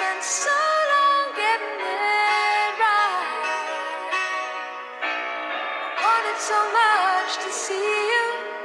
spent so long getting it right. Wanted so much to see you.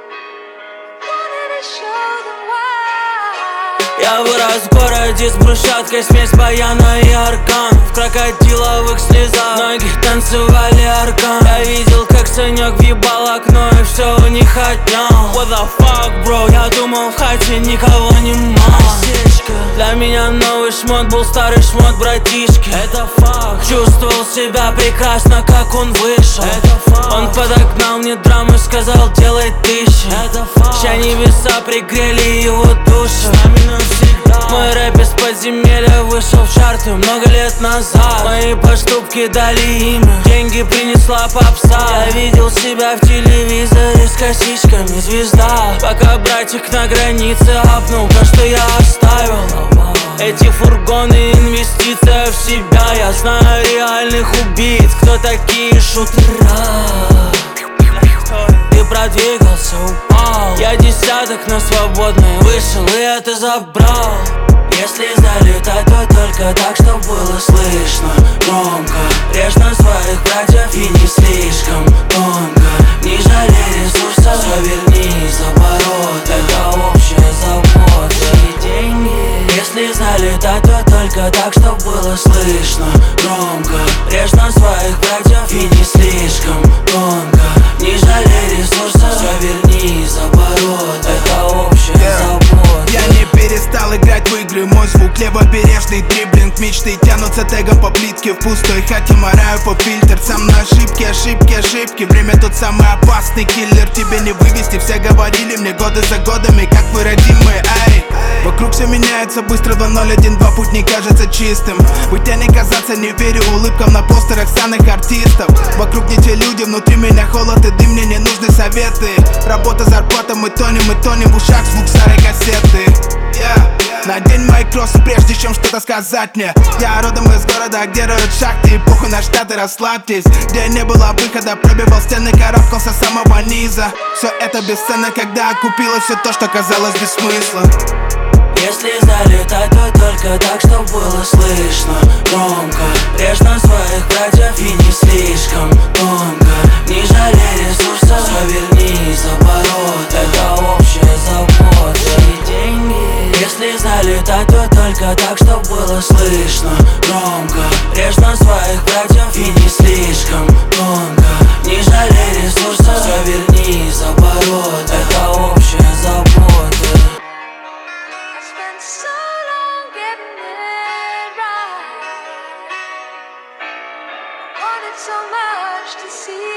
Wanted to show them why. Я вырос в городе с брусчаткой, смесь баяна и органов. Крокодиловых слезах ноги танцевали аркан. Я видел, как Санек въебал окно, и все у них отнял. What the fuck, bro? Я думал, в хате никого не мало. Для меня новый шмот был старый шмот братишки. Это факт. Чувствовал себя прекрасно, как он вышел. Это факт. Он подогнал мне драму, сказал, делай тысячи. Это факт. Ща небеса пригрели его душу. Мой рэп из подземелья вышел в чарты много лет назад. Мои поступки дали имя, деньги принесла попса. Я видел себя в телевизоре с косичками звезда. Пока братик на границе апнул то, что я оставил. Эти фургоны, инвестиция в себя. Я знаю реальных убийц, кто такие шутера. Ты продвигался, упал. Я десяток на свободный вышел и это забрал. Если залетать, то только так, чтоб было слышно громко. Режь на своих братьев и не слишком тонко. Не жалей ресурсов, все верни за оборот. Это общая забота и деньги. Если залетать, то только так, чтоб было слышно громко. Режь на своих братьев и не слишком тонко. Не жалей ресурсов, все верни за оборот. Это общая забота. Я не перестал играть в игры, мой звук левобережный дриблинг. Мечты тянутся тегом по плитке, в пустой хате мораю по фильтр. Сам на ошибки, ошибки, ошибки. Время тот самый опасный киллер. Тебе не вывести, все говорили мне годы за годами, как вы родимые, ай. Вокруг все меняется быстро, 2012, путь не кажется чистым. Быть, а не казаться, не верю улыбкам на постерах самых артистов. Вокруг не те люди, внутри меня холод и дым, мне не нужны советы. Работа, зарплата, мы тонем в ушах звук старой кассеты. Надень мои кроссы, прежде чем что-то сказать мне. Я родом из города, где роют шахты. Похуй на штаты, расслабьтесь. Где не было выхода, пробивал стены, карабкался с самого низа. Все это бесценно, когда окупилось все то, что казалось без смысла. Если залетать, то только так, чтоб было слышно громко. Режь на своих братьев и не слишком тонко. Не жалей ресурсов, все верни за оборот. Это общая забота и деньги. Если залетать, то только так, чтоб было слышно громко. Режь на своих братьев и не слишком тонко. Не жалей ресурсов, все верни за оборот. Это общая забота. Spent so long getting it right. Wanted so much to see